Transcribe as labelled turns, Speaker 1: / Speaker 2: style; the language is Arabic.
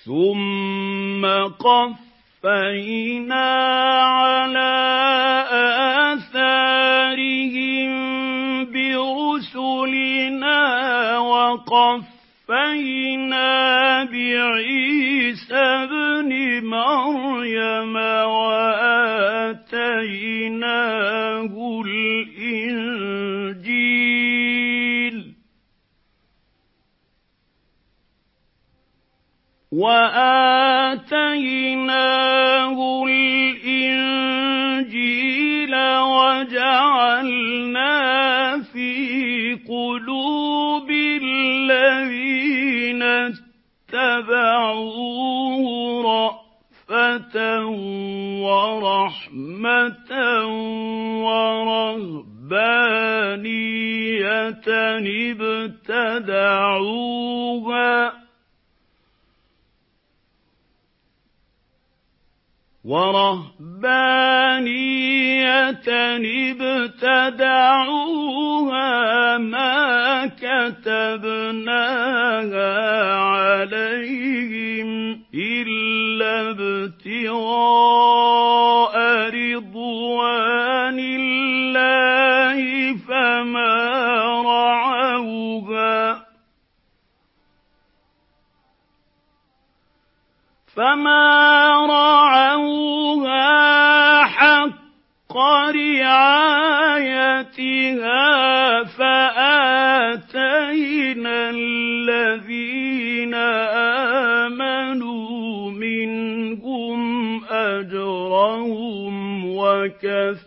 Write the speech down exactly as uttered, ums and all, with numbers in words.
Speaker 1: ثُمَّ قَفَّيْنَا عَلَىٰ آثَارِهِم بِرُسُلِنَا وَقَفَّيْنَا بِعِيسَى ابْنِ مَرْيَمَ وَآتَيْنَاهُ الْإِنجِيلَ وَآتَيْنَاهُ الْإِنجِيلَ وَجَعَلْنَا فِي قُلُوبِ الَّذِينَ اتَّبَعُوهُ رَأْفَةً وَرَحْمَةً وَرَهْبَانِيَّةً ابْتَدَعُوهَا وَرَهْبَانِيَّةً ابْتَدَعُوهَا مَا كَتَبْنَاهَا عَلَيْهِمْ إِلَّا ابْتِغَاءَ رِضْوَانِ اللَّهِ فَمَا رَعَوْهَا فَمَا رَعَوْهَا حَقَّ رِعَايَتِهَا فَآتَيْنَا الَّذِينَ آمَنُوا مِنْهُمْ أَجْرَهُمْ وَكَفَرُوا